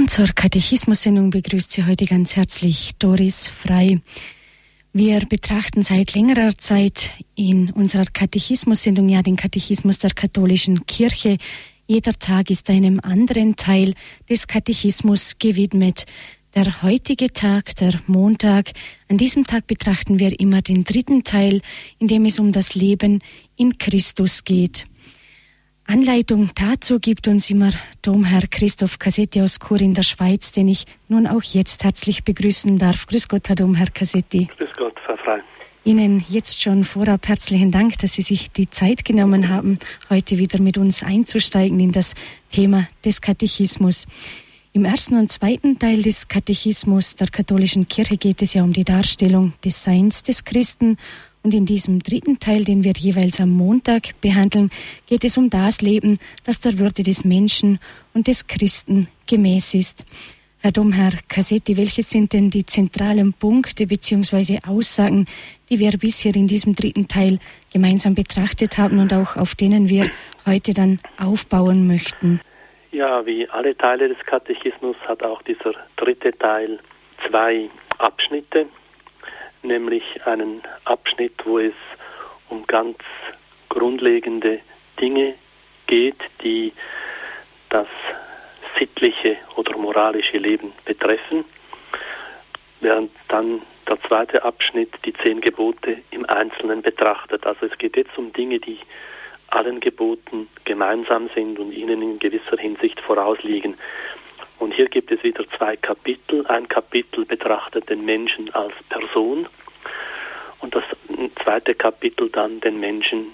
Und zur Katechismus-Sendung begrüßt Sie heute ganz herzlich Doris Frei. Wir betrachten seit längerer Zeit in unserer Katechismus-Sendung ja den Katechismus der katholischen Kirche. Jeder Tag ist einem anderen Teil des Katechismus gewidmet. Der heutige Tag, der Montag, an diesem Tag betrachten wir immer den dritten Teil, in dem es um das Leben in Christus geht. Anleitung dazu gibt uns immer Domherr Christoph Cassetti aus Chur in der Schweiz, den ich nun auch jetzt herzlich begrüßen darf. Grüß Gott, Herr Domherr Cassetti. Grüß Gott, Frau Frei. Ihnen jetzt schon vorab herzlichen Dank, dass Sie sich die Zeit genommen haben, heute wieder mit uns einzusteigen in das Thema des Katechismus. Im ersten und zweiten Teil des Katechismus der katholischen Kirche geht es ja um die Darstellung des Seins des Christen. Und in diesem dritten Teil, den wir jeweils am Montag behandeln, geht es um das Leben, das der Würde des Menschen und des Christen gemäß ist. Herr Domherr Cassetti, welche sind denn die zentralen Punkte bzw. Aussagen, die wir bisher in diesem dritten Teil gemeinsam betrachtet haben und auch auf denen wir heute dann aufbauen möchten? Ja, wie alle Teile des Katechismus hat auch dieser dritte Teil 2 Abschnitte. Nämlich einen Abschnitt, wo es um ganz grundlegende Dinge geht, die das sittliche oder moralische Leben betreffen, während dann der zweite Abschnitt die 10 Gebote im Einzelnen betrachtet. Also es geht jetzt um Dinge, die allen Geboten gemeinsam sind und ihnen in gewisser Hinsicht vorausliegen. Und hier gibt es wieder 2 Kapitel. Ein Kapitel betrachtet den Menschen als Person und das zweite Kapitel dann den Menschen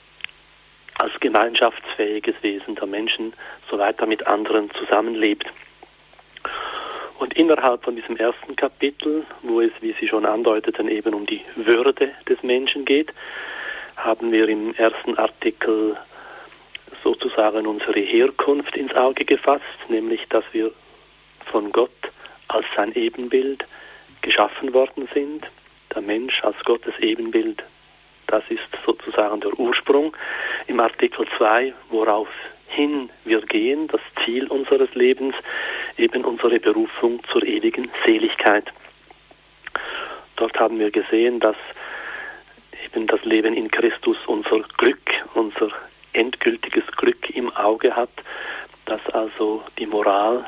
als gemeinschaftsfähiges Wesen, der Menschen, soweit er mit anderen zusammenlebt. Und innerhalb von diesem ersten Kapitel, wo es, wie Sie schon andeuteten, eben um die Würde des Menschen geht, haben wir im ersten Artikel sozusagen unsere Herkunft ins Auge gefasst, nämlich dass wir von Gott als sein Ebenbild geschaffen worden sind. Der Mensch als Gottes Ebenbild, das ist sozusagen der Ursprung. Im Artikel 2, woraufhin wir gehen, das Ziel unseres Lebens, eben unsere Berufung zur ewigen Seligkeit. Dort haben wir gesehen, dass eben das Leben in Christus unser Glück, unser endgültiges Glück im Auge hat, dass also die Moral,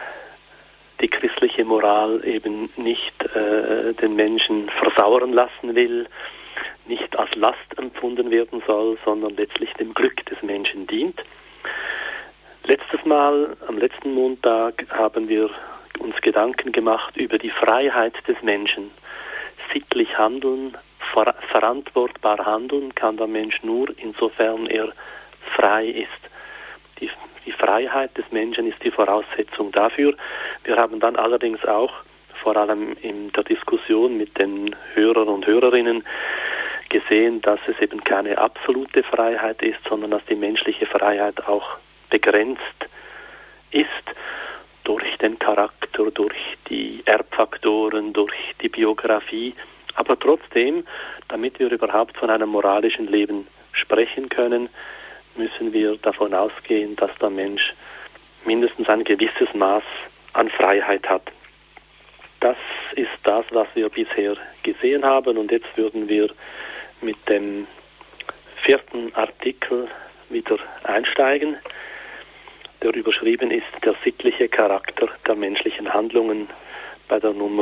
die christliche Moral eben nicht den Menschen versauern lassen will, nicht als Last empfunden werden soll, sondern letztlich dem Glück des Menschen dient. Letztes Mal, am letzten Montag, haben wir uns Gedanken gemacht über die Freiheit des Menschen. Sittlich handeln, verantwortbar handeln kann der Mensch nur, insofern er frei ist. Die Freiheit des Menschen ist die Voraussetzung dafür. Wir haben dann allerdings auch, vor allem in der Diskussion mit den Hörern und Hörerinnen, gesehen, dass es eben keine absolute Freiheit ist, sondern dass die menschliche Freiheit auch begrenzt ist durch den Charakter, durch die Erbfaktoren, durch die Biografie. Aber trotzdem, damit wir überhaupt von einem moralischen Leben sprechen können, müssen wir davon ausgehen, dass der Mensch mindestens ein gewisses Maß an Freiheit hat. Das ist das, was wir bisher gesehen haben. Und jetzt würden wir mit dem 4. Artikel wieder einsteigen, der überschrieben ist der sittliche Charakter der menschlichen Handlungen bei der Nummer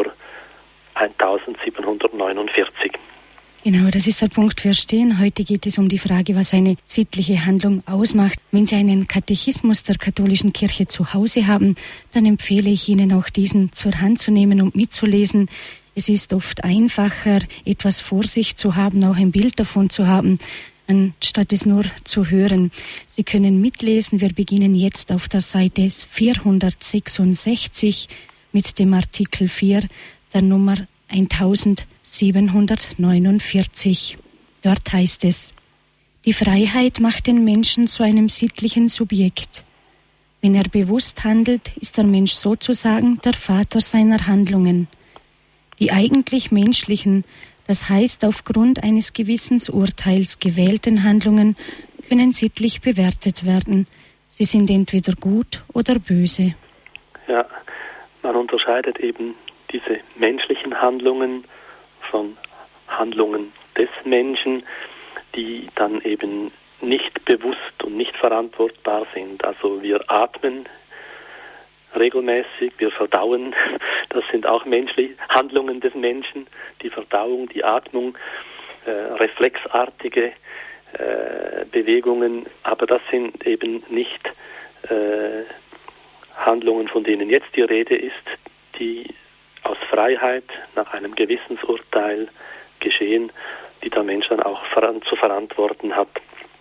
1749. Genau, das ist der Punkt. Wir stehen. Heute geht es um die Frage, was eine sittliche Handlung ausmacht. Wenn Sie einen Katechismus der katholischen Kirche zu Hause haben, dann empfehle ich Ihnen auch diesen zur Hand zu nehmen und mitzulesen. Es ist oft einfacher, etwas vor sich zu haben, auch ein Bild davon zu haben, anstatt es nur zu hören. Sie können mitlesen. Wir beginnen jetzt auf der Seite 466 mit dem Artikel 4, der Nummer 1749. Dort heißt es: Die Freiheit macht den Menschen zu einem sittlichen Subjekt. Wenn er bewusst handelt, ist der Mensch sozusagen der Vater seiner Handlungen. Die eigentlich menschlichen, das heißt aufgrund eines Gewissensurteils gewählten Handlungen, können sittlich bewertet werden. Sie sind entweder gut oder böse. Ja, man unterscheidet eben diese menschlichen Handlungen von Handlungen des Menschen, die dann eben nicht bewusst und nicht verantwortbar sind. Also wir atmen regelmäßig, wir verdauen, das sind auch menschliche Handlungen des Menschen, die Verdauung, die Atmung, reflexartige Bewegungen, aber das sind eben nicht Handlungen, von denen jetzt die Rede ist, die aus Freiheit nach einem Gewissensurteil geschehen, die der Mensch dann auch zu verantworten hat.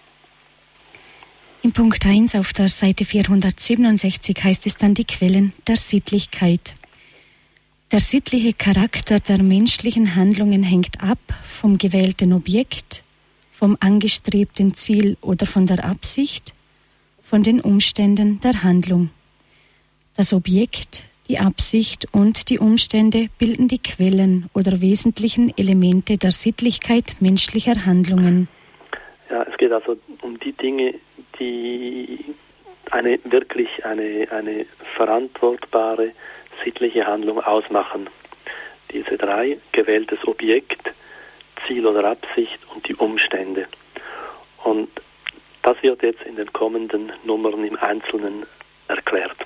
In Punkt 1 auf der Seite 467 heißt es dann die Quellen der Sittlichkeit. Der sittliche Charakter der menschlichen Handlungen hängt ab vom gewählten Objekt, vom angestrebten Ziel oder von der Absicht, von den Umständen der Handlung. Das Objekt, die Absicht und die Umstände bilden die Quellen oder wesentlichen Elemente der Sittlichkeit menschlicher Handlungen. Ja, es geht also um die Dinge, die eine verantwortbare sittliche Handlung ausmachen. Diese drei: gewähltes Objekt, Ziel oder Absicht und die Umstände. Und das wird jetzt in den kommenden Nummern im Einzelnen erklärt.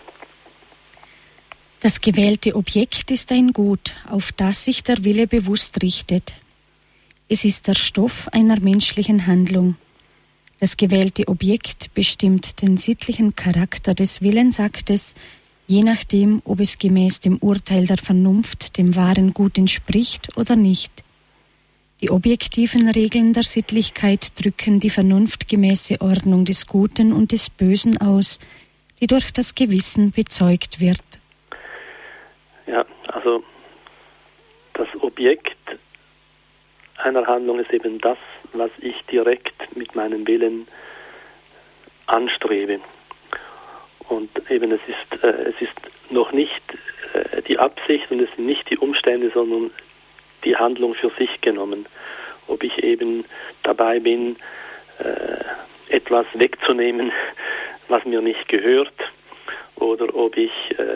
Das gewählte Objekt ist ein Gut, auf das sich der Wille bewusst richtet. Es ist der Stoff einer menschlichen Handlung. Das gewählte Objekt bestimmt den sittlichen Charakter des Willensaktes, je nachdem, ob es gemäß dem Urteil der Vernunft dem wahren Gut entspricht oder nicht. Die objektiven Regeln der Sittlichkeit drücken die vernunftgemäße Ordnung des Guten und des Bösen aus, die durch das Gewissen bezeugt wird. Ja, also das Objekt einer Handlung ist eben das, was ich direkt mit meinem Willen anstrebe. Und eben es ist noch nicht die Absicht und es sind nicht die Umstände, sondern die Handlung für sich genommen. Ob ich eben dabei bin, etwas wegzunehmen, was mir nicht gehört, oder ob ich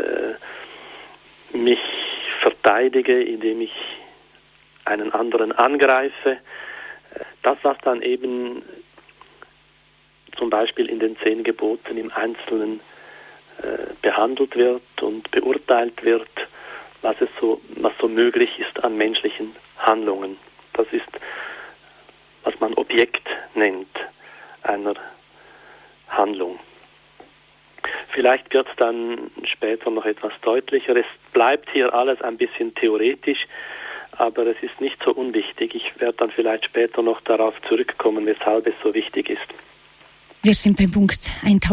mich verteidige, indem ich einen anderen angreife. Das, was dann eben zum Beispiel in den 10 Geboten im Einzelnen behandelt wird und beurteilt wird, was so möglich ist an menschlichen Handlungen. Das ist, was man Objekt nennt einer Handlung. Vielleicht wird es dann später noch etwas deutlicher. Es bleibt hier alles ein bisschen theoretisch, aber es ist nicht so unwichtig. Ich werde dann vielleicht später noch darauf zurückkommen, weshalb es so wichtig ist. Wir sind beim Punkt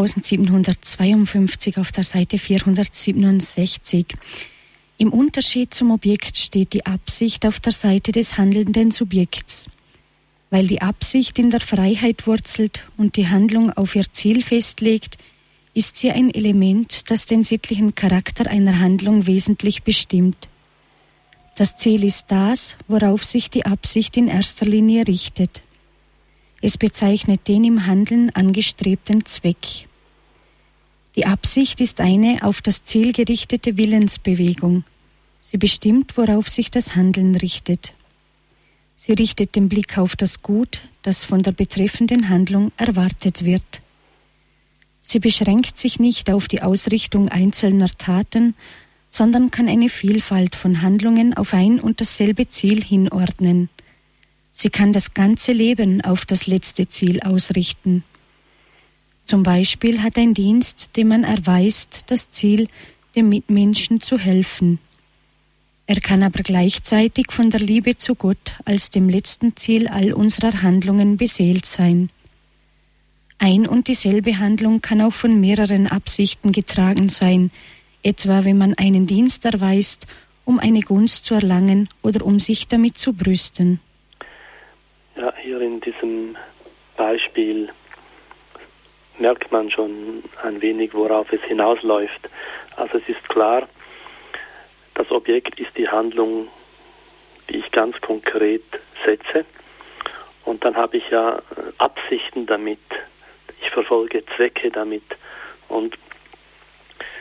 1752 auf der Seite 467. Im Unterschied zum Objekt steht die Absicht auf der Seite des handelnden Subjekts. Weil die Absicht in der Freiheit wurzelt und die Handlung auf ihr Ziel festlegt, ist sie ein Element, das den sittlichen Charakter einer Handlung wesentlich bestimmt. Das Ziel ist das, worauf sich die Absicht in erster Linie richtet. Es bezeichnet den im Handeln angestrebten Zweck. Die Absicht ist eine auf das Ziel gerichtete Willensbewegung. Sie bestimmt, worauf sich das Handeln richtet. Sie richtet den Blick auf das Gut, das von der betreffenden Handlung erwartet wird. Sie beschränkt sich nicht auf die Ausrichtung einzelner Taten, sondern kann eine Vielfalt von Handlungen auf ein und dasselbe Ziel hinordnen. Sie kann das ganze Leben auf das letzte Ziel ausrichten. Zum Beispiel hat ein Dienst, den man erweist, das Ziel, dem Mitmenschen zu helfen. Er kann aber gleichzeitig von der Liebe zu Gott als dem letzten Ziel all unserer Handlungen beseelt sein. Ein und dieselbe Handlung kann auch von mehreren Absichten getragen sein, etwa wenn man einen Dienst erweist, um eine Gunst zu erlangen oder um sich damit zu brüsten. Ja, hier in diesem Beispiel merkt man schon ein wenig, worauf es hinausläuft. Also es ist klar, das Objekt ist die Handlung, die ich ganz konkret setze. Und dann habe ich ja Absichten damit. Ich verfolge Zwecke damit. Und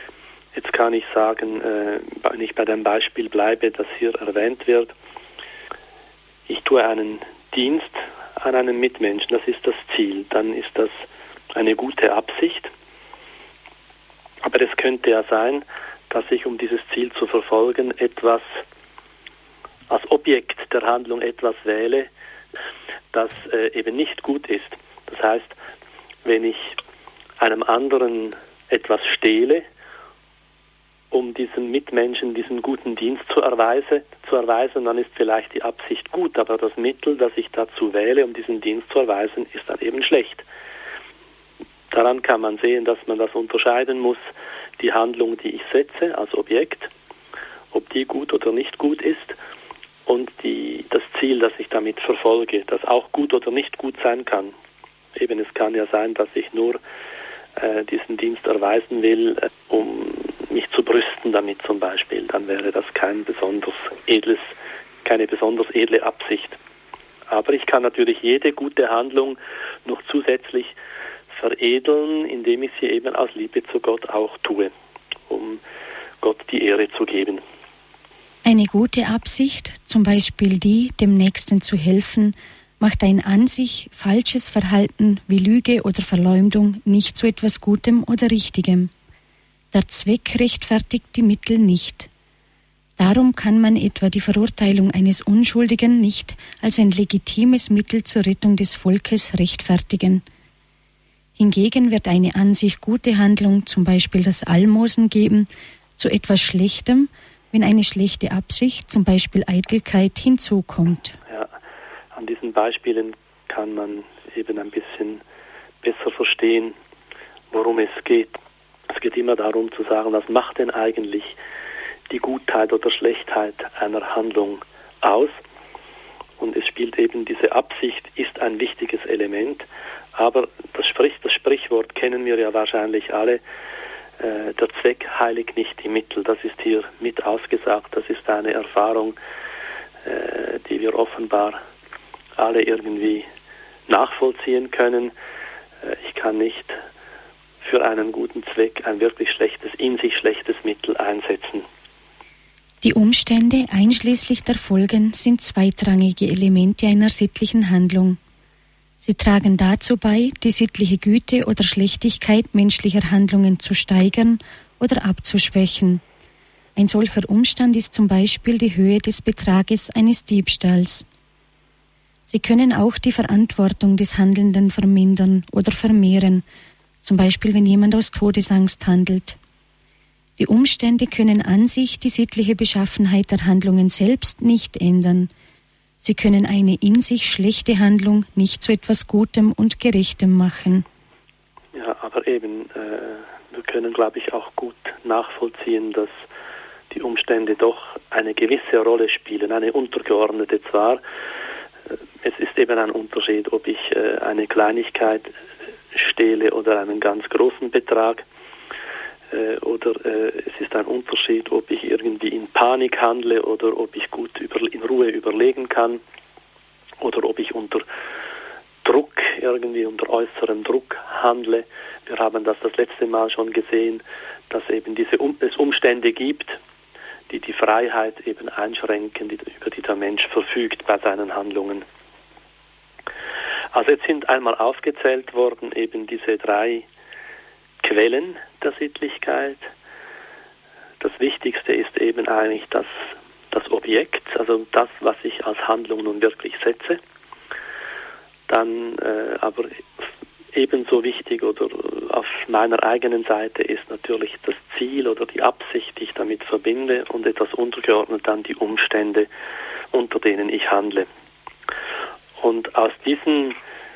Jetzt kann ich sagen, wenn ich bei dem Beispiel bleibe, das hier erwähnt wird, ich tue einen Dienst an einem Mitmenschen, das ist das Ziel, dann ist das eine gute Absicht. Aber es könnte ja sein, dass ich, um dieses Ziel zu verfolgen, etwas als Objekt der Handlung etwas wähle, das eben nicht gut ist. Das heißt, wenn ich einem anderen etwas stehle, um diesem Mitmenschen diesen guten Dienst zu erweisen, dann ist vielleicht die Absicht gut, aber das Mittel, das ich dazu wähle, um diesen Dienst zu erweisen, ist dann eben schlecht. Daran kann man sehen, dass man das unterscheiden muss, die Handlung, die ich setze als Objekt, ob die gut oder nicht gut ist, und das Ziel, das ich damit verfolge, das auch gut oder nicht gut sein kann. Eben, es kann ja sein, dass ich nur diesen Dienst erweisen will, um mich zu brüsten damit zum Beispiel. Dann wäre das keine besonders edle Absicht. Aber ich kann natürlich jede gute Handlung noch zusätzlich veredeln, indem ich sie eben aus Liebe zu Gott auch tue, um Gott die Ehre zu geben. Eine gute Absicht, zum Beispiel die, dem Nächsten zu helfen, macht ein an sich falsches Verhalten wie Lüge oder Verleumdung nicht zu etwas Gutem oder Richtigem. Der Zweck rechtfertigt die Mittel nicht. Darum kann man etwa die Verurteilung eines Unschuldigen nicht als ein legitimes Mittel zur Rettung des Volkes rechtfertigen. Hingegen wird eine an sich gute Handlung, zum Beispiel das Almosen geben, zu etwas Schlechtem, wenn eine schlechte Absicht, zum Beispiel Eitelkeit, hinzukommt. Ja, an diesen Beispielen kann man eben ein bisschen besser verstehen, worum es geht. Es geht immer darum zu sagen, was macht denn eigentlich die Gutheit oder Schlechtheit einer Handlung aus? Und es spielt eben diese Absicht, ist ein wichtiges Element. Aber das Sprichwort kennen wir ja wahrscheinlich alle, der Zweck heiligt nicht die Mittel. Das ist hier mit ausgesagt. Das ist eine Erfahrung, die wir offenbar alle irgendwie nachvollziehen können. Ich kann nicht für einen guten Zweck ein wirklich in sich schlechtes Mittel einsetzen. Die Umstände einschließlich der Folgen sind zweitrangige Elemente einer sittlichen Handlung. Sie tragen dazu bei, die sittliche Güte oder Schlechtigkeit menschlicher Handlungen zu steigern oder abzuschwächen. Ein solcher Umstand ist zum Beispiel die Höhe des Betrages eines Diebstahls. Sie können auch die Verantwortung des Handelnden vermindern oder vermehren, zum Beispiel wenn jemand aus Todesangst handelt. Die Umstände können an sich die sittliche Beschaffenheit der Handlungen selbst nicht ändern. Sie können eine in sich schlechte Handlung nicht zu etwas Gutem und Gerechtem machen. Ja, aber eben, wir können, glaube ich, auch gut nachvollziehen, dass die Umstände doch eine gewisse Rolle spielen, eine untergeordnete zwar. Es ist eben ein Unterschied, ob ich eine Kleinigkeit stehle oder einen ganz großen Betrag. Oder es ist ein Unterschied, ob ich irgendwie in Panik handle oder ob ich gut in Ruhe überlegen kann oder ob ich unter Druck, irgendwie unter äußerem Druck handle. Wir haben das letzte Mal schon gesehen, dass eben es Umstände gibt, die die Freiheit eben einschränken, über die der Mensch verfügt bei seinen Handlungen. Also jetzt sind einmal aufgezählt worden eben diese 3 Quellen der Sittlichkeit. Das Wichtigste ist eben eigentlich das Objekt, also das, was ich als Handlung nun wirklich setze. Dann aber ebenso wichtig oder auf meiner eigenen Seite ist natürlich das Ziel oder die Absicht, die ich damit verbinde, und etwas untergeordnet dann die Umstände, unter denen ich handle. Und aus diesen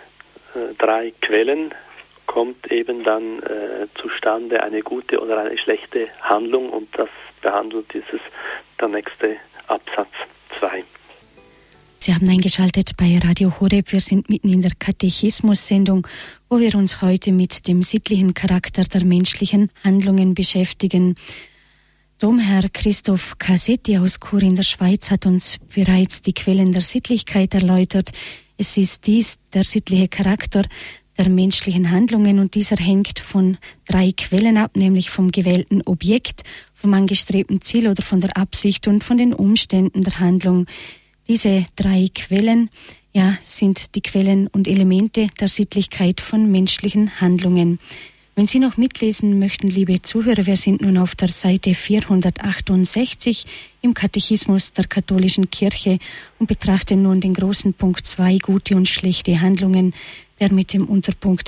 3 Quellen kommt eben dann zustande eine gute oder eine schlechte Handlung, und das behandelt der nächste Absatz 2. Sie haben eingeschaltet bei Radio Horeb. Wir sind mitten in der Katechismus-Sendung, wo wir uns heute mit dem sittlichen Charakter der menschlichen Handlungen beschäftigen. Domherr Christoph Cassetti aus Chur in der Schweiz hat uns bereits die Quellen der Sittlichkeit erläutert. Es ist dies, der sittliche Charakter, der menschlichen Handlungen, und dieser hängt von 3 Quellen ab, nämlich vom gewählten Objekt, vom angestrebten Ziel oder von der Absicht und von den Umständen der Handlung. Diese 3 Quellen, sind die Quellen und Elemente der Sittlichkeit von menschlichen Handlungen. Wenn Sie noch mitlesen möchten, liebe Zuhörer, wir sind nun auf der Seite 468 im Katechismus der katholischen Kirche und betrachten nun den großen Punkt 2, gute und schlechte Handlungen, der mit dem Unterpunkt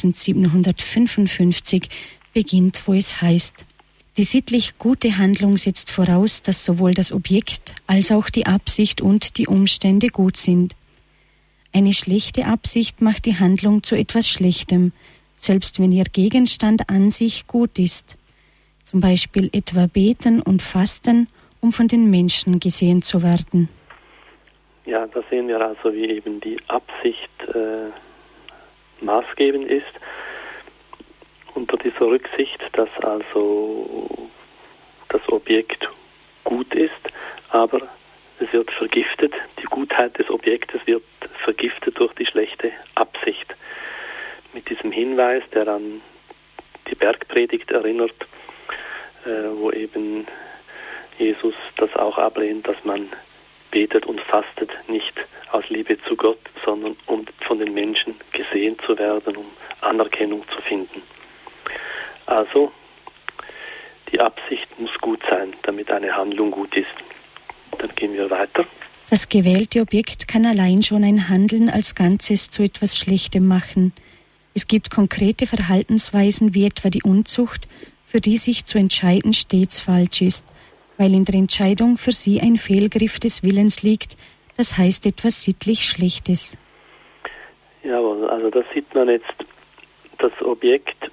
1755 beginnt, wo es heißt: Die sittlich gute Handlung setzt voraus, dass sowohl das Objekt als auch die Absicht und die Umstände gut sind. Eine schlechte Absicht macht die Handlung zu etwas Schlechtem, selbst wenn ihr Gegenstand an sich gut ist. Zum Beispiel etwa beten und fasten, um von den Menschen gesehen zu werden. Ja, da sehen wir also, wie eben die Absicht maßgebend ist, unter dieser Rücksicht, dass also das Objekt gut ist, aber es wird vergiftet, die Gutheit des Objektes wird vergiftet durch die schlechte Absicht. Mit diesem Hinweis, der an die Bergpredigt erinnert, wo eben Jesus das auch ablehnt, dass man betet und fastet nicht aus Liebe zu Gott, sondern um von den Menschen gesehen zu werden, um Anerkennung zu finden. Also, die Absicht muss gut sein, damit eine Handlung gut ist. Dann gehen wir weiter. Das gewählte Objekt kann allein schon ein Handeln als Ganzes zu etwas Schlechtem machen. Es gibt konkrete Verhaltensweisen wie etwa die Unzucht, für die sich zu entscheiden stets falsch ist, weil in der Entscheidung für sie ein Fehlgriff des Willens liegt, das heißt etwas sittlich Schlechtes. Jawohl, also da sieht man jetzt das Objekt.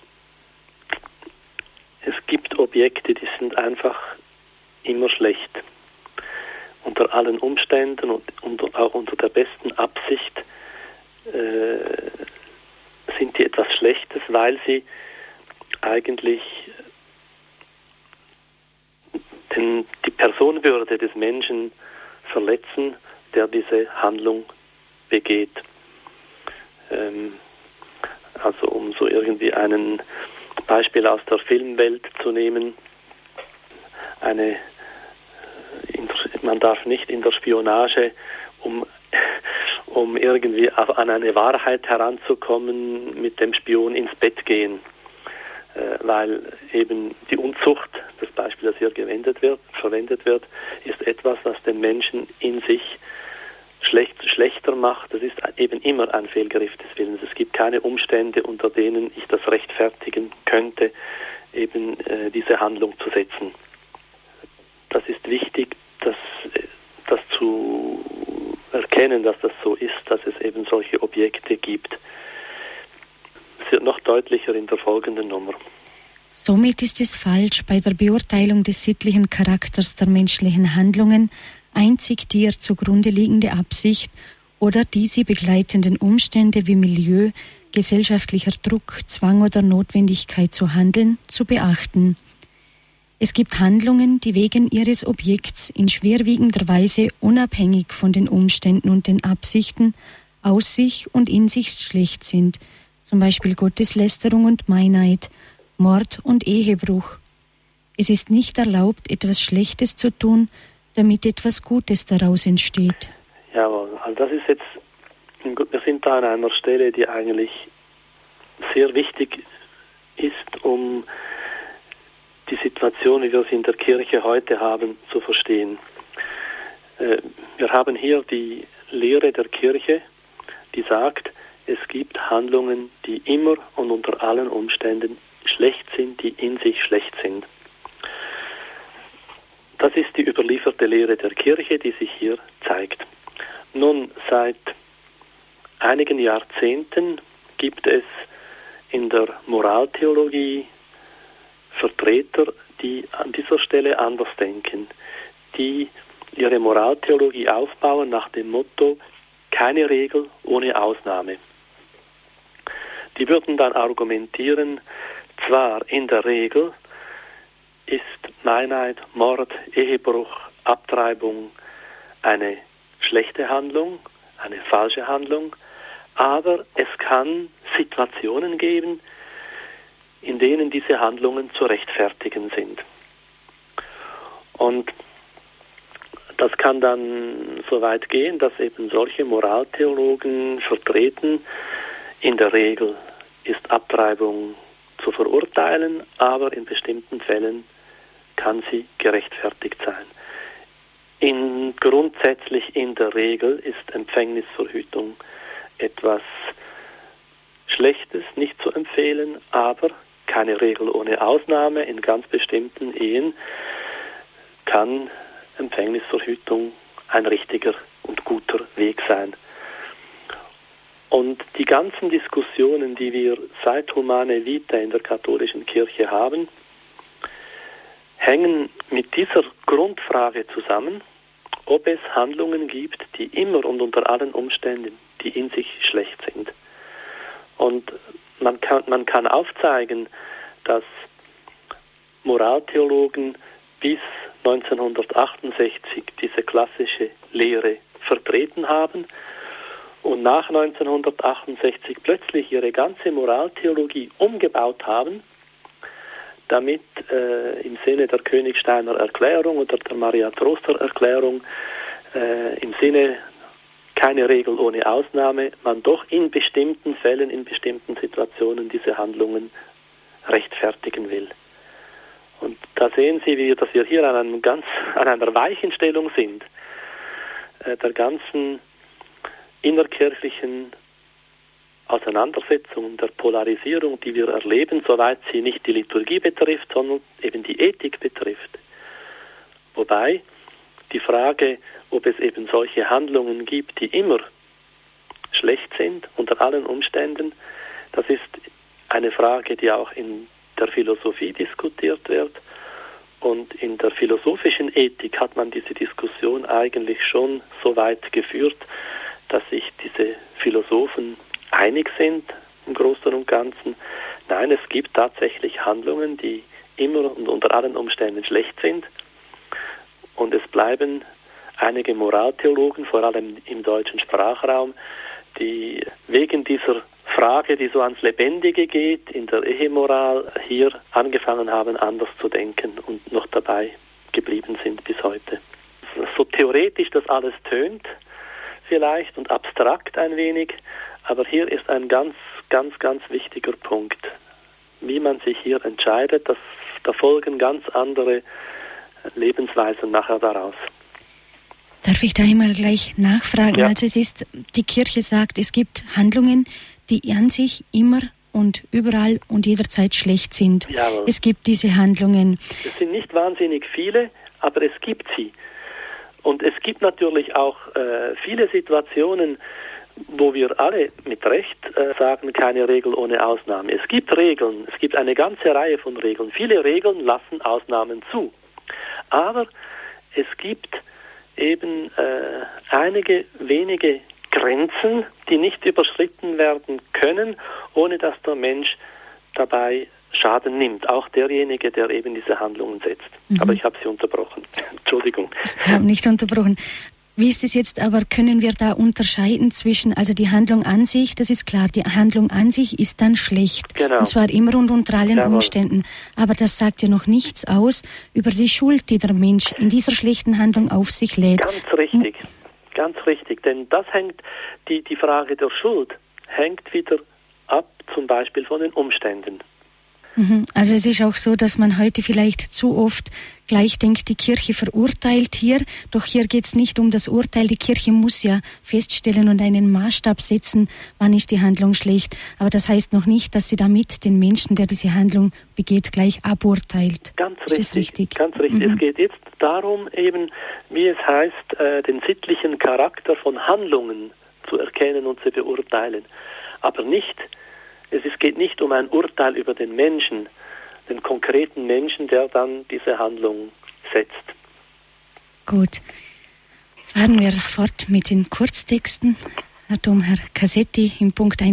Es gibt Objekte, die sind einfach immer schlecht. Unter allen Umständen und auch unter der besten Absicht sind die etwas Schlechtes, weil sie eigentlich die Personenwürde des Menschen verletzen, der diese Handlung begeht. Also um so irgendwie ein Beispiel aus der Filmwelt zu nehmen, man darf nicht in der Spionage, um irgendwie an eine Wahrheit heranzukommen, mit dem Spion ins Bett gehen, weil eben die Unzucht, das Beispiel, das hier verwendet wird, ist etwas, was den Menschen in sich schlechter macht. Das ist eben immer ein Fehlgriff des Willens. Es gibt keine Umstände, unter denen ich das rechtfertigen könnte, eben diese Handlung zu setzen. Das ist wichtig, das zu erkennen, dass das so ist, dass es eben solche Objekte gibt. Es wird noch deutlicher in der folgenden Nummer. Somit ist es falsch, bei der Beurteilung des sittlichen Charakters der menschlichen Handlungen einzig die ihr zugrunde liegende Absicht oder die sie begleitenden Umstände wie Milieu, gesellschaftlicher Druck, Zwang oder Notwendigkeit zu handeln, zu beachten. Es gibt Handlungen, die wegen ihres Objekts in schwerwiegender Weise unabhängig von den Umständen und den Absichten aus sich und in sich schlecht sind, zum Beispiel Gotteslästerung und Meineid, Mord und Ehebruch. Es ist nicht erlaubt, etwas Schlechtes zu tun, damit etwas Gutes daraus entsteht. Jawohl, also das ist jetzt, wir sind da an einer Stelle, die eigentlich sehr wichtig ist, um die Situation, wie wir sie in der Kirche heute haben, zu verstehen. Wir haben hier die Lehre der Kirche, die sagt, es gibt Handlungen, die immer und unter allen Umständen schlecht sind, die in sich schlecht sind. Das ist die überlieferte Lehre der Kirche, die sich hier zeigt. Nun, seit einigen Jahrzehnten gibt es in der Moraltheologie Vertreter, die an dieser Stelle anders denken, die ihre Moraltheologie aufbauen nach dem Motto, keine Regel ohne Ausnahme. Die würden dann argumentieren, zwar in der Regel ist Meineid, Mord, Ehebruch, Abtreibung eine schlechte Handlung, eine falsche Handlung, aber es kann Situationen geben, in denen diese Handlungen zu rechtfertigen sind. Und das kann dann so weit gehen, dass eben solche Moraltheologen vertreten, in der Regel ist Abtreibung zu verurteilen, aber in bestimmten Fällen kann sie gerechtfertigt sein. Grundsätzlich in der Regel ist Empfängnisverhütung etwas Schlechtes, nicht zu empfehlen, aber keine Regel ohne Ausnahme. In ganz bestimmten Ehen kann Empfängnisverhütung ein richtiger und guter Weg sein. Und die ganzen Diskussionen, die wir seit Humanae Vitae in der katholischen Kirche haben, hängen mit dieser Grundfrage zusammen, ob es Handlungen gibt, die immer und unter allen Umständen, die in sich schlecht sind. Und man kann aufzeigen, dass Moraltheologen bis 1968 diese klassische Lehre vertreten haben und nach 1968 plötzlich ihre ganze Moraltheologie umgebaut haben, damit im Sinne der Königsteiner Erklärung oder der Maria-Troster-Erklärung, im Sinne keine Regel ohne Ausnahme, man doch in bestimmten Fällen, in bestimmten Situationen diese Handlungen rechtfertigen will. Und da sehen Sie, dass wir hier an einer Weichenstellung sind, der ganzen innerkirchlichen Auseinandersetzung, der Polarisierung, die wir erleben, soweit sie nicht die Liturgie betrifft, sondern eben die Ethik betrifft. Wobei die Frage, ob es eben solche Handlungen gibt, die immer schlecht sind, unter allen Umständen, das ist eine Frage, die auch in der Philosophie diskutiert wird. Und in der philosophischen Ethik hat man diese Diskussion eigentlich schon so weit geführt, dass sich diese Philosophen einig sind im Großen und Ganzen. Nein, es gibt tatsächlich Handlungen, die immer und unter allen Umständen schlecht sind. Und es bleiben einige Moraltheologen, vor allem im deutschen Sprachraum, die wegen dieser Frage, die so ans Lebendige geht, in der Ehemoral, hier angefangen haben, anders zu denken und noch dabei geblieben sind bis heute. So theoretisch das alles tönt, vielleicht und abstrakt ein wenig, aber hier ist ein ganz wichtiger Punkt. Wie man sich hier entscheidet, da folgen ganz andere Lebensweisen nachher daraus. Darf ich da einmal gleich nachfragen? Ja. Also die Kirche sagt, es gibt Handlungen, die an sich immer und überall und jederzeit schlecht sind. Jawohl. Es gibt diese Handlungen. Es sind nicht wahnsinnig viele, aber es gibt sie. Und es gibt natürlich auch viele Situationen, wo wir alle mit Recht sagen, keine Regel ohne Ausnahme. Es gibt Regeln, es gibt eine ganze Reihe von Regeln. Viele Regeln lassen Ausnahmen zu. Aber es gibt eben einige wenige Grenzen, die nicht überschritten werden können, ohne dass der Mensch dabei Schaden nimmt. Auch derjenige, der eben diese Handlungen setzt. Aber ich habe Sie unterbrochen. Entschuldigung. Ich habe nicht unterbrochen. Wie ist es jetzt aber, können wir da unterscheiden zwischen, also die Handlung an sich, das ist klar, die Handlung an sich ist dann schlecht. Genau. Und zwar immer und unter allen Umständen. Aber das sagt ja noch nichts aus über die Schuld, die der Mensch in dieser schlechten Handlung auf sich lädt. Ganz richtig. Denn das hängt, die Frage der Schuld hängt wieder ab, zum Beispiel von den Umständen. Also es ist auch so, dass man heute vielleicht zu oft gleich denkt, die Kirche verurteilt hier, doch hier geht es nicht um das Urteil. Die Kirche muss ja feststellen und einen Maßstab setzen, wann ist die Handlung schlecht. Aber das heißt noch nicht, dass sie damit den Menschen, der diese Handlung begeht, gleich aburteilt. Ganz richtig. Ist das richtig? Ganz richtig. Es geht jetzt darum, eben, wie es heißt, den sittlichen Charakter von Handlungen zu erkennen und zu beurteilen. Aber nicht es geht nicht um ein Urteil über den Menschen, den konkreten Menschen, der dann diese Handlung setzt. Gut. Fahren wir fort mit den Kurztexten. Herr Domherr Cassetti, im Punkt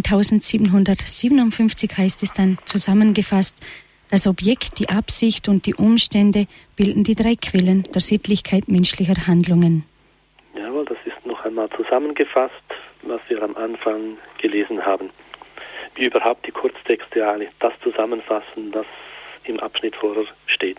1757 heißt es dann zusammengefasst, das Objekt, die Absicht und die Umstände bilden die drei Quellen der Sittlichkeit menschlicher Handlungen. Jawohl, das ist noch einmal zusammengefasst, was wir am Anfang gelesen haben. wie überhaupt die Kurztexte eigentlich das zusammenfassen, was im Abschnitt vorher steht.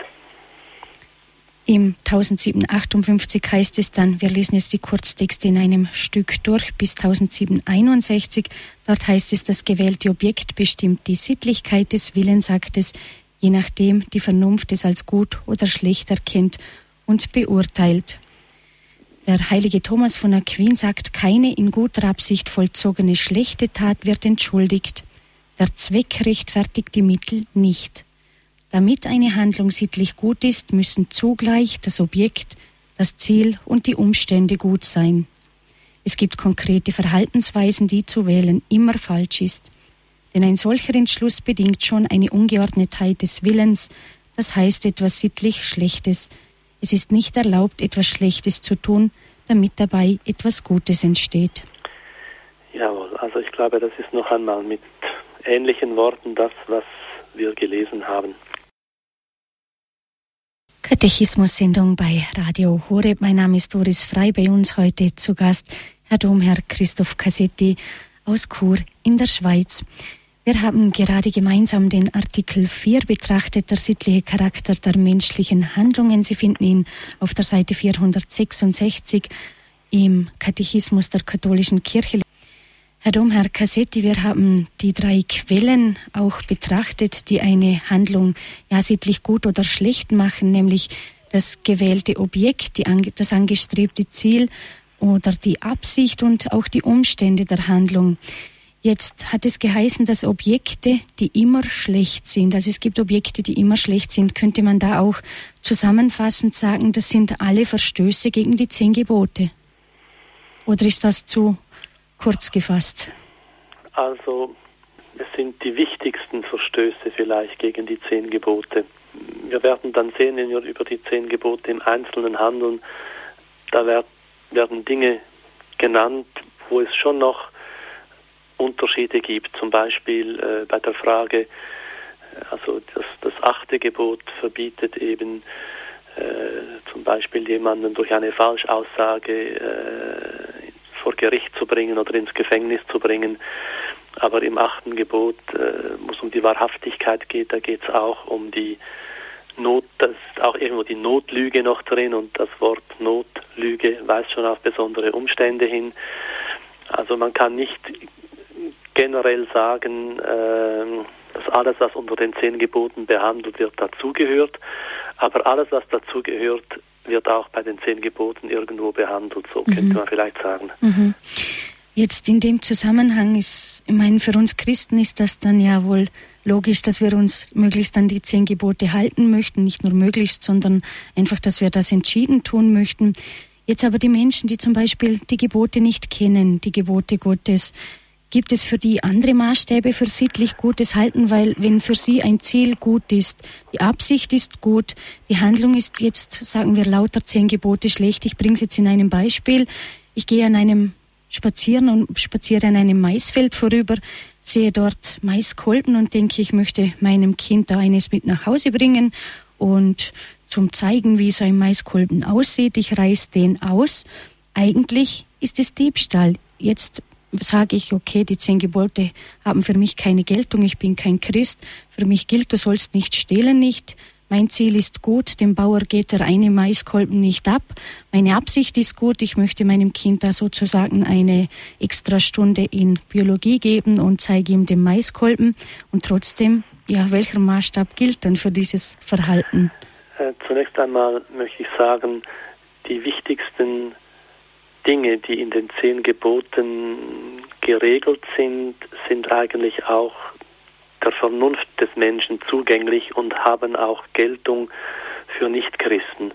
Im 1758 heißt es dann, wir lesen jetzt die Kurztexte in einem Stück durch, bis 1761. Dort heißt es, das gewählte Objekt bestimmt die Sittlichkeit des Willensaktes, je nachdem die Vernunft es als gut oder schlecht erkennt und beurteilt. Der heilige Thomas von Aquin sagt, keine in guter Absicht vollzogene schlechte Tat wird entschuldigt. Der Zweck rechtfertigt die Mittel nicht. Damit eine Handlung sittlich gut ist, müssen zugleich das Objekt, das Ziel und die Umstände gut sein. Es gibt konkrete Verhaltensweisen, die zu wählen immer falsch ist. Denn ein solcher Entschluss bedingt schon eine Ungeordnetheit des Willens, das heißt etwas sittlich Schlechtes. Es ist nicht erlaubt, etwas Schlechtes zu tun, damit dabei etwas Gutes entsteht. Jawohl, also ich glaube, das ist noch einmal mit ähnlichen Worten das, was wir gelesen haben. Katechismus-Sendung bei Radio Horeb. Mein Name ist Doris Frei. Bei uns heute zu Gast Herr Domherr Christoph Cassetti aus Chur in der Schweiz. Wir haben gerade gemeinsam den Artikel 4 betrachtet, der sittliche Charakter der menschlichen Handlungen. Sie finden ihn auf der Seite 466 im Katechismus der katholischen Kirche. Herr Domherr Cassetti, wir haben die 3 Quellen auch betrachtet, die eine Handlung sittlich gut oder schlecht machen, nämlich das gewählte Objekt, das angestrebte Ziel oder die Absicht und auch die Umstände der Handlung. Jetzt hat es geheißen, dass Objekte, die immer schlecht sind, also es gibt Objekte, die immer schlecht sind, könnte man da auch zusammenfassend sagen, das sind alle Verstöße gegen die 10 Gebote? Oder ist das zu kurz gefasst? Also, es sind die wichtigsten Verstöße vielleicht gegen die 10 Gebote. Wir werden dann sehen, wenn wir über die 10 Gebote im Einzelnen handeln, da werden Dinge genannt, wo es schon noch Unterschiede gibt. Zum Beispiel bei der Frage, also das 8. Gebot verbietet eben zum Beispiel jemanden durch eine Falschaussage vor Gericht zu bringen oder ins Gefängnis zu bringen. Aber im 8. Gebot, wo es um die Wahrhaftigkeit geht, da geht es auch um die Not, da ist auch irgendwo die Notlüge noch drin und das Wort Notlüge weist schon auf besondere Umstände hin. Also man kann nicht generell sagen, dass alles, was unter den 10 Geboten behandelt wird, dazugehört. Aber alles, was dazugehört, wird auch bei den 10 Geboten irgendwo behandelt, so könnte man vielleicht sagen. Jetzt in dem Zusammenhang ist, ich meine, für uns Christen ist das dann ja wohl logisch, dass wir uns möglichst an die 10 Gebote halten möchten, nicht nur möglichst, sondern einfach, dass wir das entschieden tun möchten. Jetzt aber die Menschen, die zum Beispiel die Gebote nicht kennen, die Gebote Gottes, gibt es für die andere Maßstäbe für sittlich gutes Halten? Weil wenn für sie ein Ziel gut ist, die Absicht ist gut, die Handlung ist jetzt, sagen wir, lauter 10 Gebote schlecht. Ich bringe es jetzt in einem Beispiel. Ich gehe an einem spaziere an einem Maisfeld vorüber, sehe dort Maiskolben und denke, ich möchte meinem Kind da eines mit nach Hause bringen und zum Zeigen, wie so ein Maiskolben aussieht. Ich reiß den aus. Eigentlich ist es Diebstahl. Jetzt sage ich, okay, die 10 Gebote haben für mich keine Geltung, ich bin kein Christ, für mich gilt, du sollst nicht stehlen, nicht. Mein Ziel ist gut, dem Bauer geht der eine Maiskolben nicht ab. Meine Absicht ist gut, ich möchte meinem Kind da sozusagen eine Extrastunde in Biologie geben und zeige ihm den Maiskolben. Und trotzdem, welcher Maßstab gilt dann für dieses Verhalten? Zunächst einmal möchte ich sagen, die wichtigsten Dinge, die in den 10 Geboten geregelt sind, sind eigentlich auch der Vernunft des Menschen zugänglich und haben auch Geltung für Nichtchristen.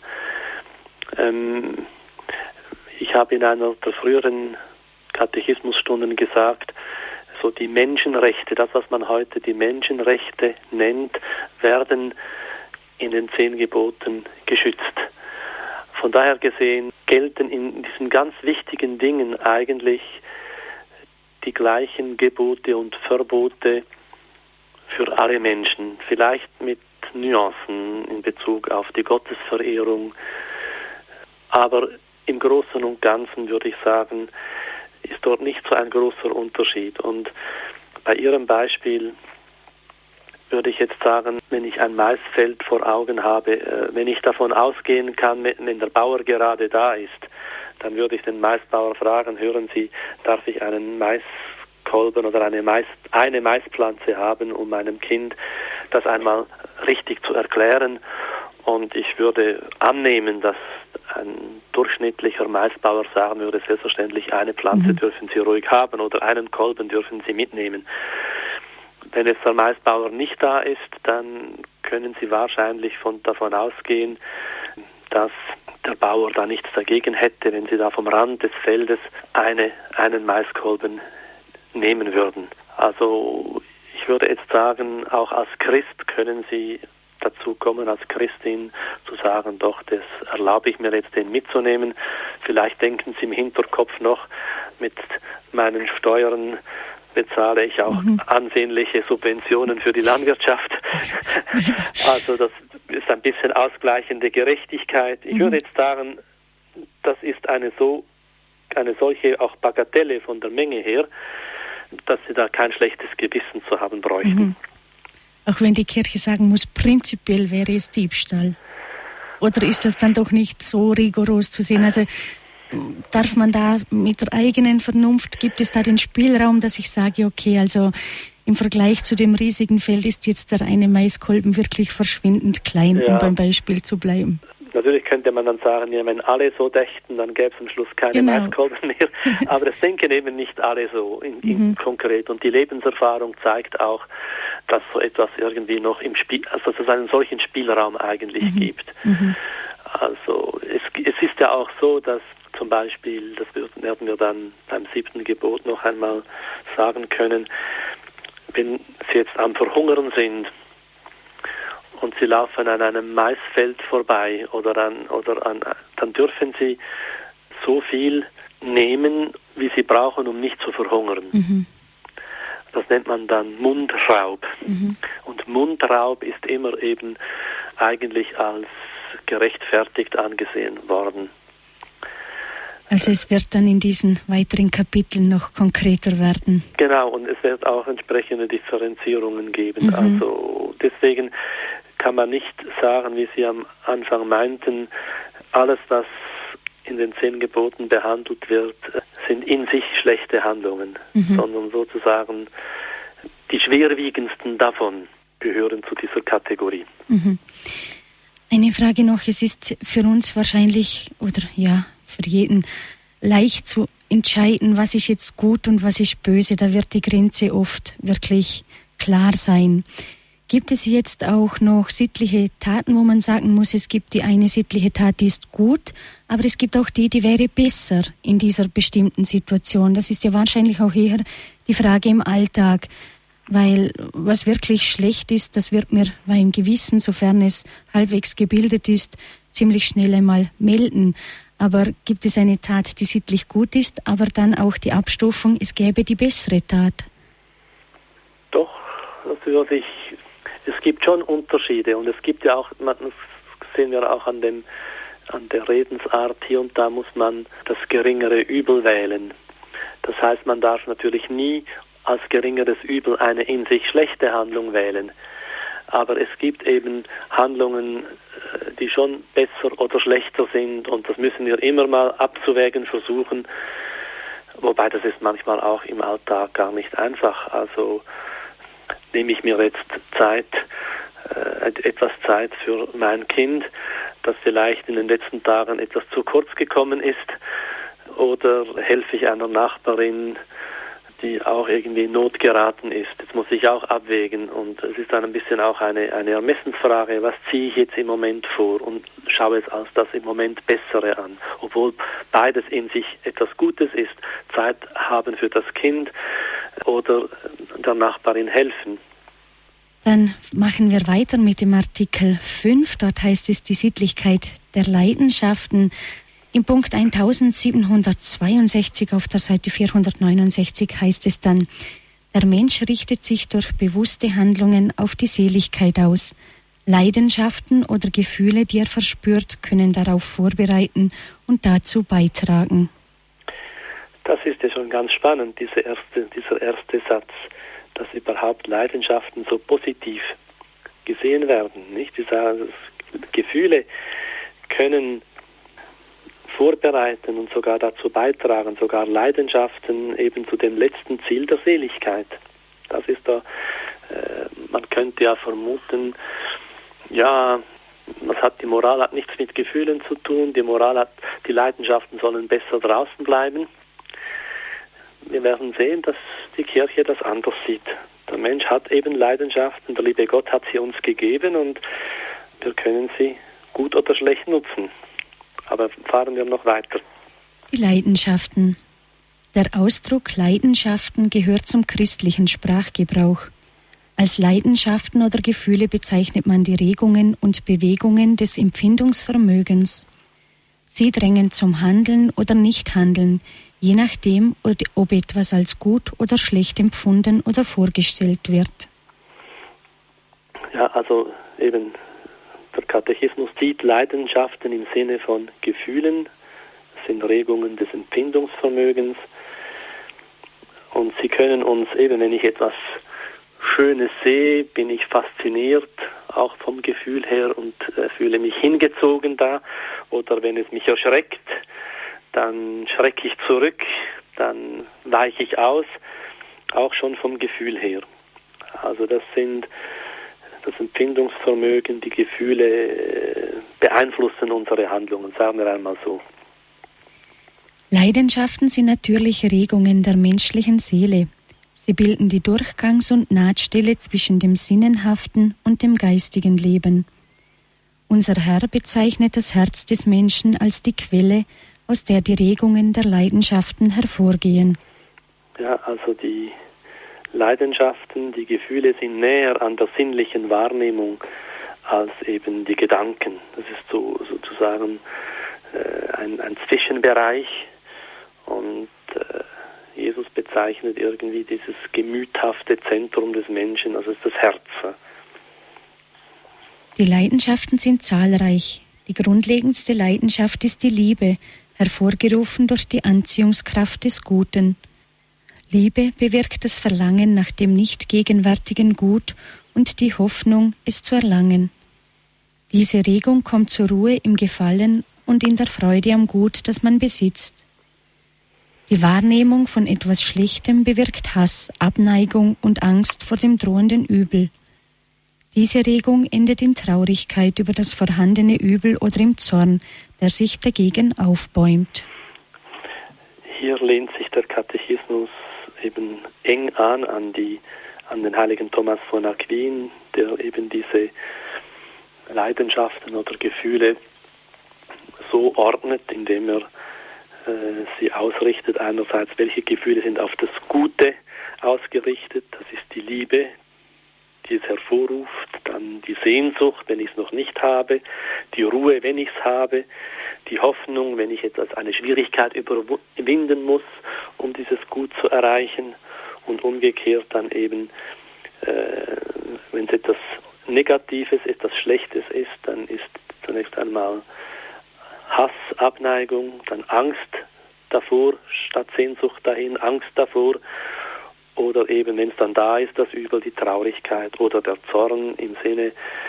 Ich habe in einer der früheren Katechismusstunden gesagt, so die Menschenrechte, das was man heute die Menschenrechte nennt, werden in den 10 Geboten geschützt. Von daher gesehen gelten in diesen ganz wichtigen Dingen eigentlich die gleichen Gebote und Verbote für alle Menschen, vielleicht mit Nuancen in Bezug auf die Gottesverehrung, aber im Großen und Ganzen würde ich sagen, ist dort nicht so ein großer Unterschied. Und Bei Ihrem Beispiel würde ich jetzt sagen, wenn ich ein Maisfeld vor Augen habe, wenn ich davon ausgehen kann, wenn der Bauer gerade da ist, dann würde ich den Maisbauer fragen, hören Sie, darf ich einen Maiskolben oder eine Maispflanze haben, um meinem Kind das einmal richtig zu erklären? Und ich würde annehmen, dass ein durchschnittlicher Maisbauer sagen würde, selbstverständlich eine Pflanze dürfen Sie ruhig haben oder einen Kolben dürfen Sie mitnehmen. Wenn jetzt der Maisbauer nicht da ist, dann können Sie wahrscheinlich davon ausgehen, dass der Bauer da nichts dagegen hätte, wenn Sie da vom Rand des Feldes einen Maiskolben nehmen würden. Also ich würde jetzt sagen, auch als Christ können Sie dazu kommen, als Christin zu sagen, doch, das erlaube ich mir jetzt, den mitzunehmen. Vielleicht denken Sie im Hinterkopf noch, mit meinen Steuern bezahle ich auch ansehnliche Subventionen für die Landwirtschaft. Also das ist ein bisschen ausgleichende Gerechtigkeit. Ich würde jetzt sagen, das ist eine solche auch Bagatelle von der Menge her, dass Sie da kein schlechtes Gewissen zu haben bräuchten. Auch wenn die Kirche sagen muss, prinzipiell wäre es Diebstahl. Oder ist das dann doch nicht so rigoros zu sehen? Also darf man da mit der eigenen Vernunft, gibt es da den Spielraum, dass ich sage, okay, also im Vergleich zu dem riesigen Feld ist jetzt der eine Maiskolben wirklich verschwindend klein, um beim Beispiel zu bleiben. Natürlich könnte man dann sagen, ja, wenn alle so dächten, dann gäbe es am Schluss keine Maiskolben mehr. Aber das denken eben nicht alle so konkret. Und die Lebenserfahrung zeigt auch, dass so etwas irgendwie noch im Spiel, also dass es einen solchen Spielraum eigentlich gibt. Also es ist ja auch so, dass zum Beispiel, das werden wir dann beim 7. Gebot noch einmal sagen können, wenn Sie jetzt am Verhungern sind und Sie laufen an einem Maisfeld vorbei dann dürfen Sie so viel nehmen, wie Sie brauchen, um nicht zu verhungern. Das nennt man dann Mundraub. Und Mundraub ist immer eben eigentlich als gerechtfertigt angesehen worden. Also es wird dann in diesen weiteren Kapiteln noch konkreter werden. Genau, und es wird auch entsprechende Differenzierungen geben. Also deswegen kann man nicht sagen, wie Sie am Anfang meinten, alles, was in den 10 Geboten behandelt wird, sind in sich schlechte Handlungen, sondern sozusagen die schwerwiegendsten davon gehören zu dieser Kategorie. Eine Frage noch, es ist für uns wahrscheinlich, oder ja, für jeden leicht zu entscheiden, was ist jetzt gut und was ist böse. Da wird die Grenze oft wirklich klar sein. Gibt es jetzt auch noch sittliche Taten, wo man sagen muss, es gibt die eine sittliche Tat, die ist gut, aber es gibt auch die wäre besser in dieser bestimmten Situation. Das ist ja wahrscheinlich auch eher die Frage im Alltag, weil was wirklich schlecht ist, das wird mir beim Gewissen, sofern es halbwegs gebildet ist, ziemlich schnell einmal melden. Aber gibt es eine Tat, die sittlich gut ist, aber dann auch die Abstufung, es gäbe die bessere Tat? Doch, natürlich. Es gibt schon Unterschiede und es gibt ja auch, das sehen wir auch an der Redensart, hier und da muss man das geringere Übel wählen. Das heißt, man darf natürlich nie als geringeres Übel eine in sich schlechte Handlung wählen. Aber es gibt eben Handlungen, die schon besser oder schlechter sind und das müssen wir immer mal abzuwägen versuchen, wobei das ist manchmal auch im Alltag gar nicht einfach. Also nehme ich mir jetzt etwas Zeit für mein Kind, das vielleicht in den letzten Tagen etwas zu kurz gekommen ist, oder helfe ich einer Nachbarin, die auch irgendwie in Not geraten ist. Das muss ich auch abwägen und es ist dann ein bisschen auch eine Ermessensfrage, was ziehe ich jetzt im Moment vor und schaue es als das im Moment Bessere an. Obwohl beides in sich etwas Gutes ist, Zeit haben für das Kind oder der Nachbarin helfen. Dann machen wir weiter mit dem Artikel 5. Dort heißt es die Sittlichkeit der Leidenschaften. Im Punkt 1762 auf der Seite 469 heißt es dann, der Mensch richtet sich durch bewusste Handlungen auf die Seligkeit aus. Leidenschaften oder Gefühle, die er verspürt, können darauf vorbereiten und dazu beitragen. Das ist ja schon ganz spannend, dieser erste Satz. dass überhaupt Leidenschaften so positiv gesehen werden. Nicht? Die sagen, Gefühle können vorbereiten und sogar dazu beitragen, sogar Leidenschaften eben zu dem letzten Ziel der Seligkeit. Das ist da, man könnte ja vermuten, ja, die Moral hat nichts mit Gefühlen zu tun, die Leidenschaften sollen besser draußen bleiben. Wir werden sehen, dass die Kirche das anders sieht. Der Mensch hat eben Leidenschaften, der liebe Gott hat sie uns gegeben und wir können sie gut oder schlecht nutzen. Aber fahren wir noch weiter. Die Leidenschaften. Der Ausdruck Leidenschaften gehört zum christlichen Sprachgebrauch. Als Leidenschaften oder Gefühle bezeichnet man die Regungen und Bewegungen des Empfindungsvermögens. Sie drängen zum Handeln oder Nichthandeln, je nachdem, ob etwas als gut oder schlecht empfunden oder vorgestellt wird. Ja, also eben der Katechismus sieht Leidenschaften im Sinne von Gefühlen, das sind Regungen des Empfindungsvermögens und sie können uns eben, wenn ich etwas Schönes sehe, bin ich fasziniert, auch vom Gefühl her und fühle mich hingezogen da. Oder wenn es mich erschreckt, dann schrecke ich zurück, dann weiche ich aus, auch schon vom Gefühl her. Also das Empfindungsvermögen, die Gefühle beeinflussen unsere Handlungen, sagen wir einmal so. Leidenschaften sind natürliche Regungen der menschlichen Seele. Sie bilden die Durchgangs- und Nahtstelle zwischen dem sinnenhaften und dem geistigen Leben. Unser Herr bezeichnet das Herz des Menschen als die Quelle, aus der die Regungen der Leidenschaften hervorgehen. Ja, also die Leidenschaften, die Gefühle sind näher an der sinnlichen Wahrnehmung als eben die Gedanken. Das ist sozusagen ein Zwischenbereich und Jesus bezeichnet irgendwie dieses gemüthafte Zentrum des Menschen, also ist das Herz. Die Leidenschaften sind zahlreich. Die grundlegendste Leidenschaft ist die Liebe, hervorgerufen durch die Anziehungskraft des Guten. Liebe bewirkt das Verlangen nach dem nicht gegenwärtigen Gut und die Hoffnung, es zu erlangen. Diese Regung kommt zur Ruhe im Gefallen und in der Freude am Gut, das man besitzt. Die Wahrnehmung von etwas Schlechtem bewirkt Hass, Abneigung und Angst vor dem drohenden Übel. Diese Regung endet in Traurigkeit über das vorhandene Übel oder im Zorn, der sich dagegen aufbäumt. Hier lehnt sich der Katechismus eben eng an den heiligen Thomas von Aquin, der eben diese Leidenschaften oder Gefühle so ordnet, indem er sie ausrichtet. Einerseits, welche Gefühle sind auf das Gute ausgerichtet, das ist die Liebe, die es hervorruft, dann die Sehnsucht, wenn ich es noch nicht habe, die Ruhe, wenn ich es habe, die Hoffnung, wenn ich etwas, eine Schwierigkeit überwinden muss, um dieses Gut zu erreichen und umgekehrt dann eben, wenn es etwas Negatives, etwas Schlechtes ist, dann ist zunächst einmal Hass, Abneigung, dann Angst davor, statt Sehnsucht dahin, Angst davor oder eben, wenn es dann da ist, das Übel, die Traurigkeit oder der Zorn im Sinne,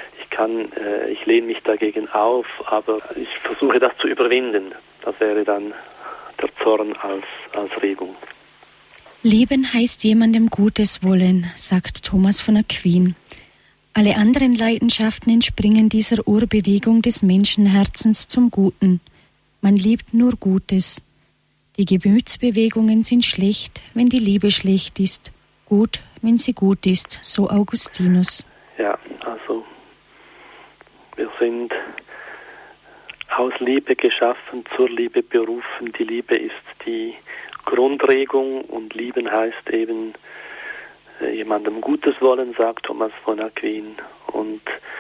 ich lehne mich dagegen auf, aber ich versuche das zu überwinden. Das wäre dann der Zorn als Regung. Lieben heißt jemandem Gutes wollen, sagt Thomas von Aquin. Alle anderen Leidenschaften entspringen dieser Urbewegung des Menschenherzens zum Guten. Man liebt nur Gutes. Die Gemütsbewegungen sind schlecht, wenn die Liebe schlecht ist, gut, wenn sie gut ist, so Augustinus. Ja, also wir sind aus Liebe geschaffen, zur Liebe berufen. Die Liebe ist die Grundregung und lieben heißt eben jemandem Gutes wollen, sagt Thomas von Aquin. Und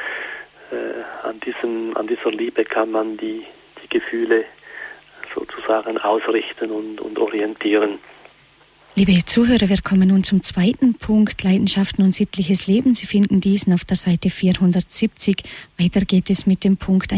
an dieser Liebe kann man die Gefühle sozusagen ausrichten und orientieren. Liebe Zuhörer, wir kommen nun zum zweiten Punkt, Leidenschaften und sittliches Leben. Sie finden diesen auf der Seite 470. Weiter geht es mit dem Punkt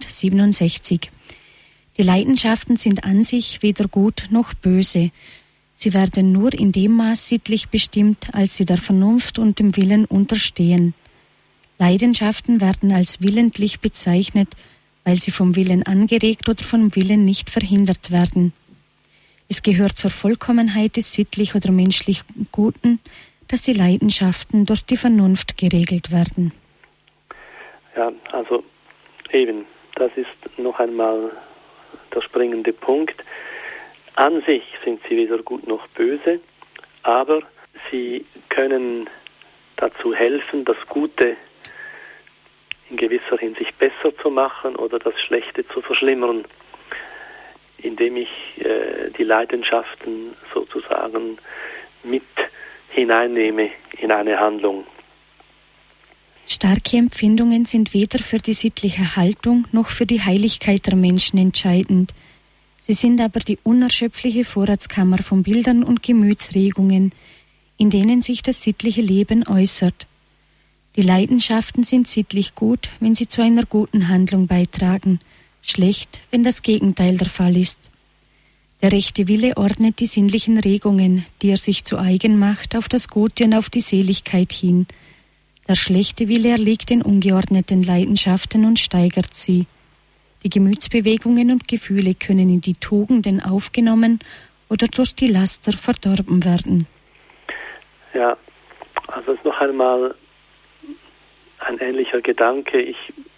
1767. Die Leidenschaften sind an sich weder gut noch böse. Sie werden nur in dem Maß sittlich bestimmt, als sie der Vernunft und dem Willen unterstehen. Leidenschaften werden als willentlich bezeichnet, weil sie vom Willen angeregt oder vom Willen nicht verhindert werden. Es gehört zur Vollkommenheit des sittlich oder menschlich Guten, dass die Leidenschaften durch die Vernunft geregelt werden. Ja, also eben, das ist noch einmal der springende Punkt. An sich sind sie weder gut noch böse, aber sie können dazu helfen, das Gute in gewisser Hinsicht besser zu machen oder das Schlechte zu verschlimmern, indem ich die Leidenschaften sozusagen mit hineinnehme in eine Handlung. Starke Empfindungen sind weder für die sittliche Haltung noch für die Heiligkeit der Menschen entscheidend. Sie sind aber die unerschöpfliche Vorratskammer von Bildern und Gemütsregungen, in denen sich das sittliche Leben äußert. Die Leidenschaften sind sittlich gut, wenn sie zu einer guten Handlung beitragen, schlecht, wenn das Gegenteil der Fall ist. Der rechte Wille ordnet die sinnlichen Regungen, die er sich zu eigen macht, auf das Gute und auf die Seligkeit hin. Der schlechte Wille erlegt den ungeordneten Leidenschaften und steigert sie. Die Gemütsbewegungen und Gefühle können in die Tugenden aufgenommen oder durch die Laster verdorben werden. Ja, also es ist noch einmal ein ähnlicher Gedanke.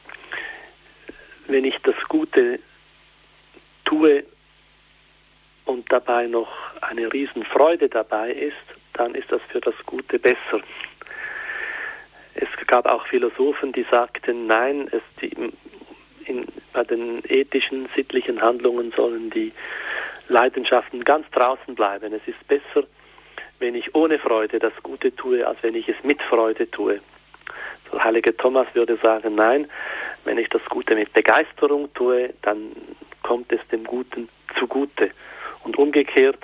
Wenn ich das Gute tue und dabei noch eine Riesenfreude dabei ist, dann ist das für das Gute besser. Es gab auch Philosophen, die sagten, nein, bei den ethischen, sittlichen Handlungen sollen die Leidenschaften ganz draußen bleiben. Es ist besser, wenn ich ohne Freude das Gute tue, als wenn ich es mit Freude tue. Der heilige Thomas würde sagen, nein, wenn ich das Gute mit Begeisterung tue, dann kommt es dem Guten zugute. Und umgekehrt,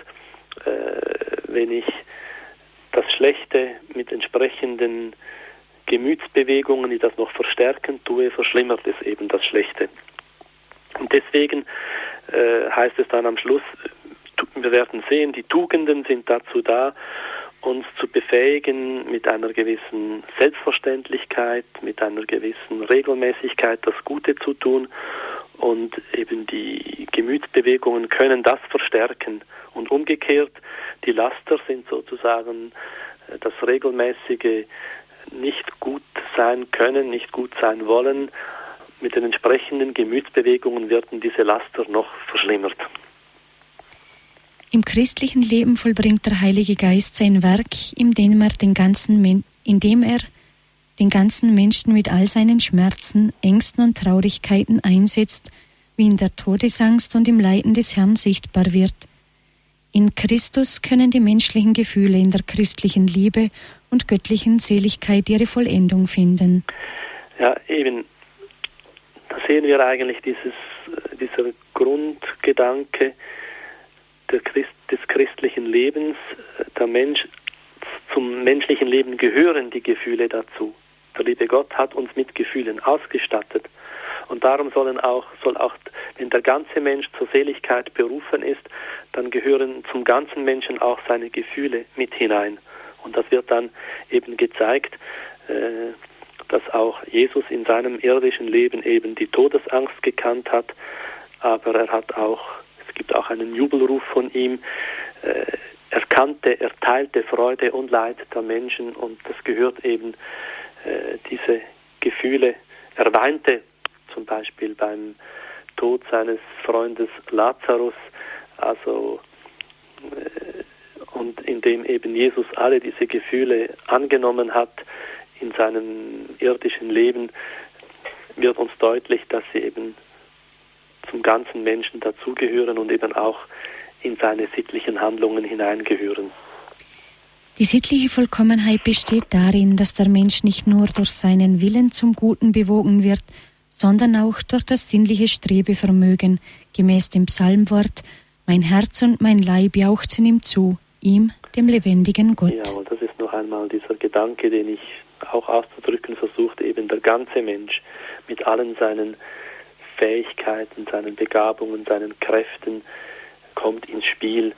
wenn ich das Schlechte mit entsprechenden Gemütsbewegungen, die das noch verstärken tue, verschlimmert es eben das Schlechte. Und deswegen heißt es dann am Schluss, wir werden sehen, die Tugenden sind dazu da, uns zu befähigen, mit einer gewissen Selbstverständlichkeit, mit einer gewissen Regelmäßigkeit das Gute zu tun, und eben die Gemütsbewegungen können das verstärken. Und umgekehrt, die Laster sind sozusagen das regelmäßige nicht gut sein können, nicht gut sein wollen. Mit den entsprechenden Gemütsbewegungen werden diese Laster noch verschlimmert. Im christlichen Leben vollbringt der Heilige Geist sein Werk, indem er den ganzen Menschen mit all seinen Schmerzen, Ängsten und Traurigkeiten einsetzt, wie in der Todesangst und im Leiden des Herrn sichtbar wird. In Christus können die menschlichen Gefühle in der christlichen Liebe und göttlichen Seligkeit ihre Vollendung finden. Ja, eben, da sehen wir eigentlich dieser Grundgedanke des christlichen Lebens. Der Mensch, zum menschlichen Leben gehören die Gefühle dazu. Der liebe Gott hat uns mit Gefühlen ausgestattet. Und darum soll auch, wenn der ganze Mensch zur Seligkeit berufen ist, dann gehören zum ganzen Menschen auch seine Gefühle mit hinein. Und das wird dann eben gezeigt, dass auch Jesus in seinem irdischen Leben eben die Todesangst gekannt hat, aber es gibt auch einen Jubelruf von ihm, er teilte Freude und Leid der Menschen, und das gehört eben, diese Gefühle. Er weinte zum Beispiel beim Tod seines Freundes Lazarus, und indem eben Jesus alle diese Gefühle angenommen hat in seinem irdischen Leben, wird uns deutlich, dass sie eben zum ganzen Menschen dazugehören und eben auch in seine sittlichen Handlungen hineingehören. Die sittliche Vollkommenheit besteht darin, dass der Mensch nicht nur durch seinen Willen zum Guten bewogen wird, sondern auch durch das sinnliche Strebevermögen, gemäß dem Psalmwort: Mein Herz und mein Leib jauchzen ihm zu, ihm, dem lebendigen Gott. Ja, und das ist noch einmal dieser Gedanke, den ich auch auszudrücken versuchte, eben der ganze Mensch mit allen seinen Fähigkeiten, seinen Begabungen, seinen Kräften kommt ins Spiel,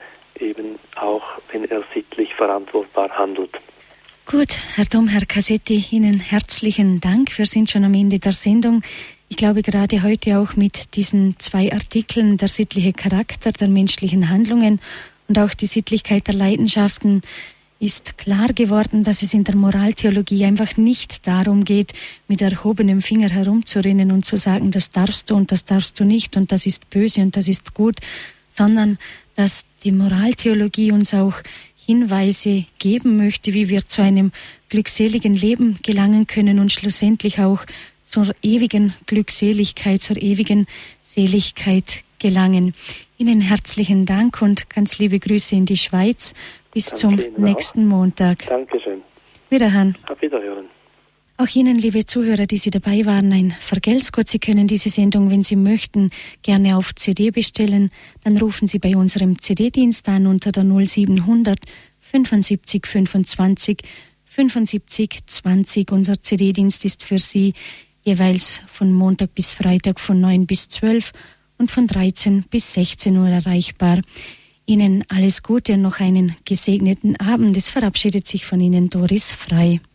eben auch, wenn er sittlich verantwortbar handelt. Gut, Herr Domherr Cassetti, Ihnen herzlichen Dank. Wir sind schon am Ende der Sendung. Ich glaube, gerade heute auch mit diesen 2 Artikeln, der sittliche Charakter der menschlichen Handlungen und auch die Sittlichkeit der Leidenschaften, ist klar geworden, dass es in der Moraltheologie einfach nicht darum geht, mit erhobenem Finger herumzurennen und zu sagen, das darfst du und das darfst du nicht und das ist böse und das ist gut, sondern dass die Moraltheologie uns auch Hinweise geben möchte, wie wir zu einem glückseligen Leben gelangen können und schlussendlich auch zur ewigen Glückseligkeit, zur ewigen Seligkeit gelangen. Ihnen herzlichen Dank und ganz liebe Grüße in die Schweiz. Bis zum nächsten Montag. Dankeschön. Wiederhören. Auf Wiederhören. Auch Ihnen, liebe Zuhörer, die Sie dabei waren, ein Vergelt's Gott. Sie können diese Sendung, wenn Sie möchten, gerne auf CD bestellen. Dann rufen Sie bei unserem CD-Dienst an unter der 0700 75 25 75 20. Unser CD-Dienst ist für Sie jeweils von Montag bis Freitag von 9 bis 12 und von 13 bis 16 Uhr erreichbar. Ihnen alles Gute und noch einen gesegneten Abend. Es verabschiedet sich von Ihnen Doris Frei.